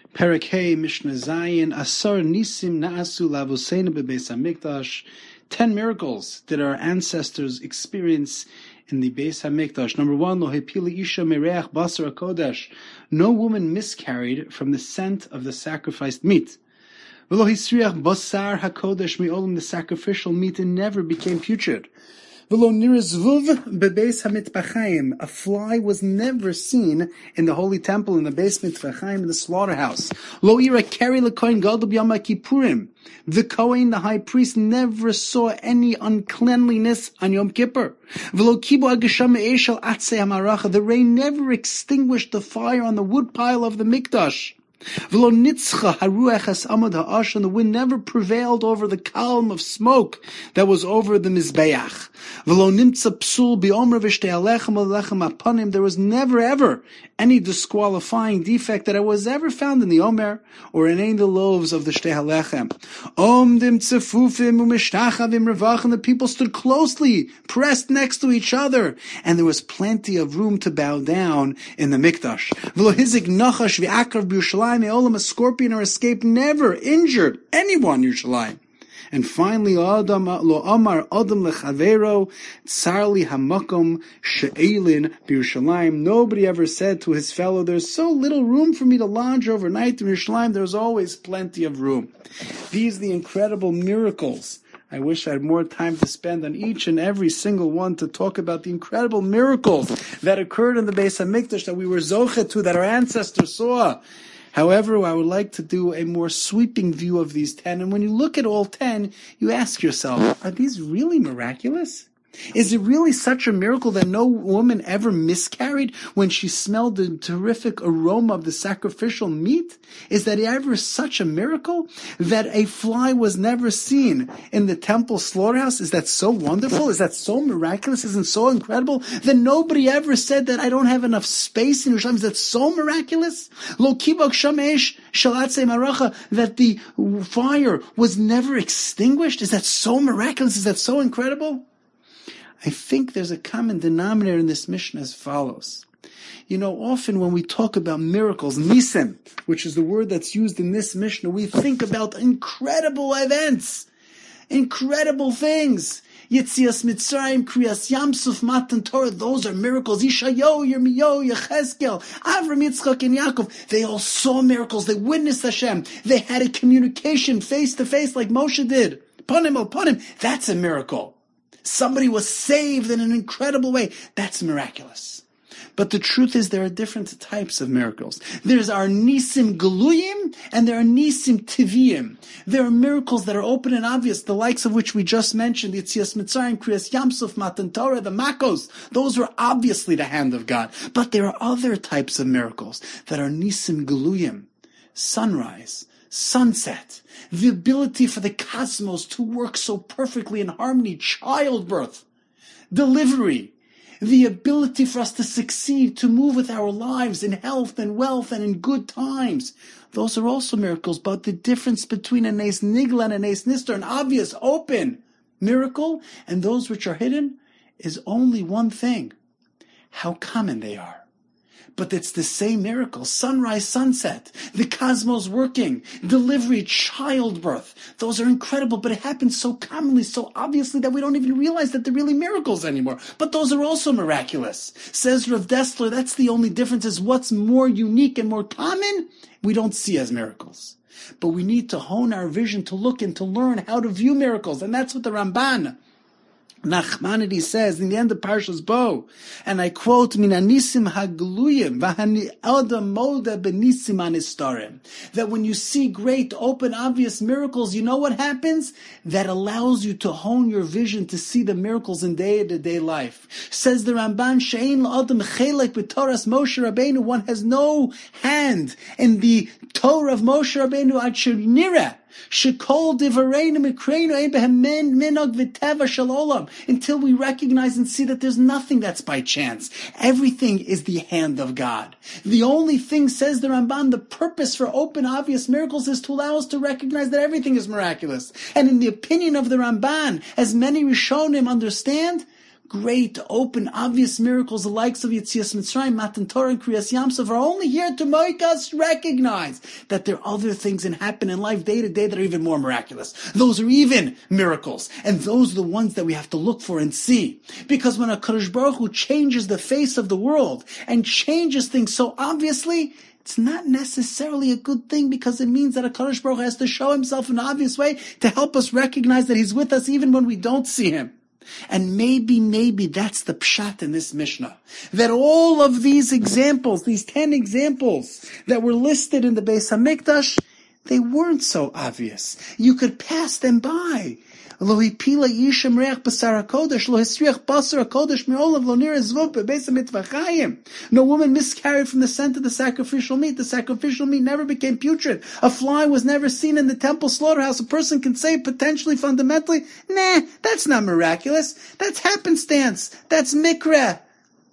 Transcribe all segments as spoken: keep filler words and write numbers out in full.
Perek Hey, Mishnah Zayin, Asar Nisim Na'asu Lavoseinu Bebeis HaMikdash. Ten miracles did our ancestors experience in the Beis HaMikdash. Number one, Lo Hepili Isha Mereach Basar HaKodesh. No woman miscarried from the scent of the sacrificed meat. V'lo Hisriach Basar HaKodesh Me'olam, the sacrificial meat, and never became putrid. V'lo nirizvuv bebeis hamitbachayim. A fly was never seen in the holy temple, in the Beis Mitbachayim, in the slaughterhouse. Lo ira keri lekohen gadol b'yom kippurim. The Kohen, the high priest, never saw any uncleanliness on Yom Kippur. V'lo kibu agasham me'esh al atzei hamaracha. The rain never extinguished the fire on the wood pile of the Mikdash. V'lo nitzcha haruach has amad ha'ash, and the wind never prevailed over the column of smoke that was over the mizbeach. V'lo nimtza psul bi'omra v'shtei alechem alechem apanim. There was never ever any disqualifying defect that was ever found in the omer or in any of the loaves of the shtei halechem. Omdim tzefufim u'mishtachavim revach, and the people stood closely pressed next to each other, and there was plenty of room to bow down in the mikdash. V'lo hizik nachash v'akrav b'Yushalayim. A scorpion or escape never injured anyone in Yerushalayim. And finally, Adam lo amar Adam lechavero tsarli hamakom she'elin b'Yerushalayim. Nobody ever said to his fellow, "There's so little room for me to lodge overnight in Yerushalayim." There's always plenty of room. These are the incredible miracles. I wish I had more time to spend on each and every single one to talk about the incredible miracles that occurred in the Beis HaMikdash that we were zochet to, that our ancestors saw. However, I would like to do a more sweeping view of these ten. And when you look at all ten, you ask yourself, are these really miraculous? Is it really such a miracle that no woman ever miscarried when she smelled the terrific aroma of the sacrificial meat? Is that ever such a miracle that a fly was never seen in the temple slaughterhouse? Is that so wonderful? Is that so miraculous? Isn't so incredible that nobody ever said that I don't have enough space in Yerushalayim? Is that so miraculous? Lo kibok shamesh shalatze maracha, that the fire was never extinguished? Is that so miraculous? Is that so incredible? I think there's a common denominator in this Mishnah as follows. You know, often when we talk about miracles, nisim, which is the word that's used in this Mishnah, we think about incredible events, incredible things. Yetzias Mitzrayim, Kriyas Yamsuf, Matan Torah, those are miracles. Yeshayahu, Yirmiyahu, Yechezkel, Avram, Yitzchak, and Yaakov, they all saw miracles. They witnessed Hashem. They had a communication face to face like Moshe did. Panim al panim, that's a miracle. Somebody was saved in an incredible way. That's miraculous. But the truth is there are different types of miracles. There's our nisim galuyim and there are nisim tiviyim. There are miracles that are open and obvious, the likes of which we just mentioned, Yetzias Mitzrayim, Kriyas Yamsuf, Matan Torah, the Makos. Those were obviously the hand of God. But there are other types of miracles that are nisim galuyim. Sunrise, sunset, the ability for the cosmos to work so perfectly in harmony, childbirth, delivery, the ability for us to succeed, to move with our lives in health and wealth and in good times. Those are also miracles, but the difference between a nes nigla and a nes nister, an obvious, open miracle, and those which are hidden, is only one thing: how common they are. But it's the same miracle. Sunrise, sunset, the cosmos working, delivery, childbirth. Those are incredible, but it happens so commonly, so obviously that we don't even realize that they're really miracles anymore. But those are also miraculous. Says Rav Dessler, that's the only difference, is what's more unique and more common, we don't see as miracles. But we need to hone our vision to look and to learn how to view miracles. And that's what the Ramban Nachmanides says in the end of Parshas Bo, and I quote, "Min anisim hagluyim v'hani adam molda benisim anistarim." That when you see great, open, obvious miracles, you know what happens? That allows you to hone your vision to see the miracles in day-to-day life. Says the Ramban, "She'ein la'adam chelek b'toras Moshe Rabbeinu." One has no hand in the Torah of Moshe Rabbeinu ad shenireh. Shekol divareinu mikreinu ein behem minog v'teva shel olam. Until we recognize and see that there's nothing that's by chance. Everything is the hand of God. The only thing, says the Ramban, the purpose for open, obvious miracles is to allow us to recognize that everything is miraculous. And in the opinion of the Ramban, as many Rishonim understand, great, open, obvious miracles, the likes of Yetzias Mitzrayim, Matan Torah, and Kriyas Yamsuf, are only here to make us recognize that there are other things that happen in life day to day that are even more miraculous. Those are even miracles. And those are the ones that we have to look for and see. Because when HaKadosh Baruch Hu changes the face of the world and changes things so obviously, it's not necessarily a good thing, because it means that HaKadosh Baruch Hu has to show himself in an obvious way to help us recognize that he's with us even when we don't see him. And maybe, maybe that's the pshat in this Mishnah. That all of these examples, these ten examples that were listed in the Beis HaMikdash, they weren't so obvious. You could pass them by. Lo hipila yishem reach basar hakodesh, lo hisriach basar hakodesh me'olav, lo nira zvuk bebeis hamitvachayim. No woman miscarried from the scent of the sacrificial meat. The sacrificial meat never became putrid. A fly was never seen in the temple slaughterhouse. A person can say potentially, fundamentally, nah, that's not miraculous. That's happenstance. That's mikra.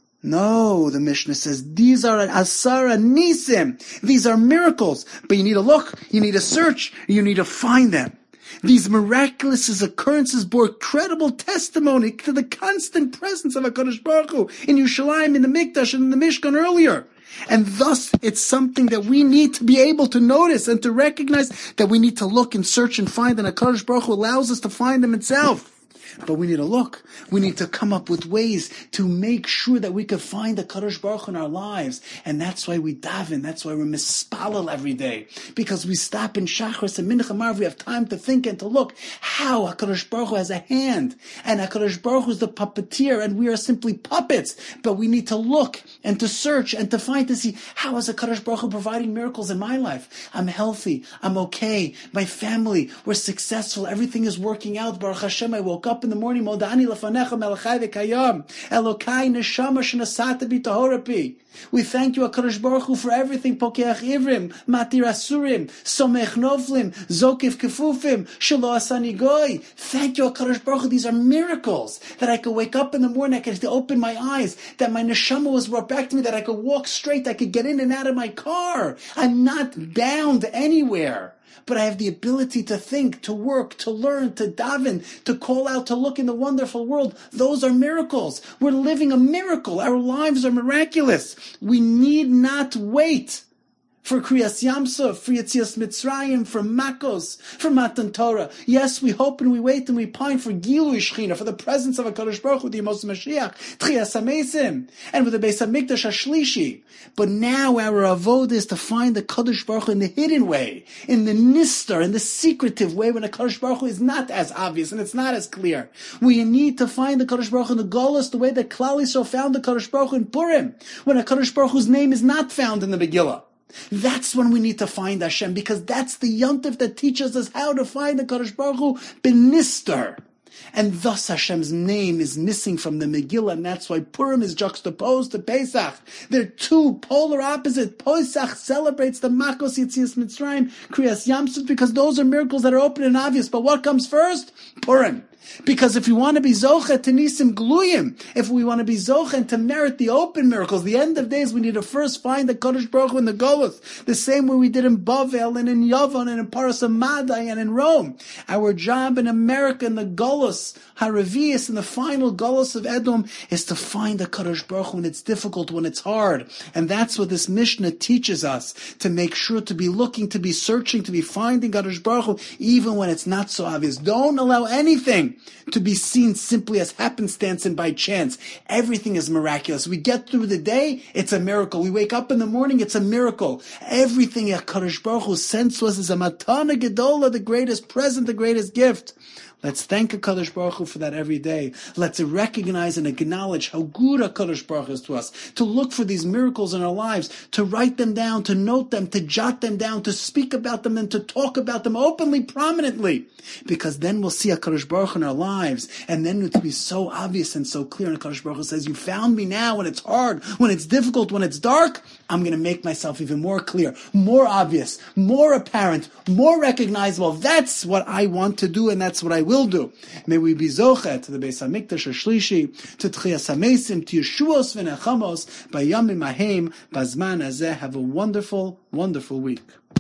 No, the Mishnah says, these are asara nisim. These are miracles. But you need to look, you need to search, you need to find them. These miraculous occurrences bore credible testimony to the constant presence of HaKadosh Baruch Hu in Yerushalayim, in the Mikdash, and in the Mishkan earlier. And thus, it's something that we need to be able to notice and to recognize, that we need to look and search and find, and HaKadosh Baruch Hu allows us to find them itself. But we need to look. We need to come up with ways to make sure that we can find the Kadosh Baruch Hu in our lives. And that's why we daven. That's why we're mispalel every day. Because we stop in Shachris and Mincha Marv. We have time to think and to look how HaKadosh Baruch Hu has a hand. And HaKadosh Baruch Hu is the puppeteer, and we are simply puppets. But we need to look and to search and to find, to see, how is HaKadosh Baruch Hu providing miracles in my life? I'm healthy. I'm okay. My family, we're successful. Everything is working out. Baruch Hashem, I woke up in the morning, Modani lefanecha melachai v'kayam, Elokai neshama shenasata b'tahorapi. We thank you, HaKadosh Baruch Hu, for everything. Pokeach ivrim, matir asurim, somech novlim, zokif kefufim, shelo asani goy. Thank you, HaKadosh Baruch Hu. These are miracles, that I could wake up in the morning, I could open my eyes, that my neshama was brought back to me, that I could walk straight, I could get in and out of my car. I'm not bound anywhere. But I have the ability to think, to work, to learn, to daven, to call out, to look in the wonderful world. Those are miracles. We're living a miracle. Our lives are miraculous. We need not wait for Kriyas Yamsuf, for Yetzias Mitzrayim, for Makos, for Matan Torah. Yes, we hope and we wait and we pine for Gilui Shechina, for the presence of HaKadosh Baruch Hu, the Yemos Mashiach, Tchias HaMeisim, and with the Beis HaMikdash HaShlishi. But now our avodah is to find the Kadosh Baruch Hu in the hidden way, in the nistar, in the secretive way, when the Kadosh Baruch Hu is not as obvious and it's not as clear. We need to find the Kadosh Baruch Hu in the Golus, the way that Klal Yisrael found the Kadosh Baruch Hu in Purim, when the Kadosh Baruch Hu's name is not found in the Megillah. That's when we need to find Hashem, because that's the yontif that teaches us how to find the Kadosh Baruch Hu b'nistar. And thus Hashem's name is missing from the Megillah, and that's why Purim is juxtaposed to Pesach. They're two polar opposites. Pesach celebrates the Makos Yetzias Mitzrayim, Kriyas Yamsuf, because those are miracles that are open and obvious. But what comes first? Purim. Because if we want to be Zocha to Nisim Gluyim, if we want to be Zocha and to merit the open miracles, the end of days, we need to first find the Kadosh Baruch Hu in the Golus, the same way we did in Bavel and in Yavon and in Paras Amadai and in Rome. Our job in America, in the Golus, Haravias, in the final Golus of Edom, is to find the Kadosh Baruch Hu when it's difficult, when it's hard. And that's what this Mishnah teaches us, to make sure to be looking, to be searching, to be finding Kadosh Baruch Hu, even when it's not so obvious. Don't allow anything to be seen simply as happenstance and by chance. Everything is miraculous. We get through the day, it's a miracle. We wake up in the morning, it's a miracle. Everything that Kadosh Baruch Hu sends to us is a matana gedola, the greatest present, the greatest gift. Let's thank HaKadosh Baruch Hu for that every day. Let's recognize and acknowledge how good HaKadosh Baruch Hu is to us. To look for these miracles in our lives, to write them down, to note them, to jot them down, to speak about them, and to talk about them openly, prominently. Because then we'll see HaKadosh Baruch Hu in our lives, and then it'll be so obvious and so clear. And HaKadosh Baruch Hu says, you found me now when it's hard, when it's difficult, when it's dark. I'm going to make myself even more clear, more obvious, more apparent, more recognizable. That's what I want to do, and that's what I will do. May we be zoche to the Beis HaMikdash HaShlishi, to Tchias HaMeisim, to Yeshuos v'nechamos, bayamim ahem, bazman hazeh. Have a wonderful, wonderful week.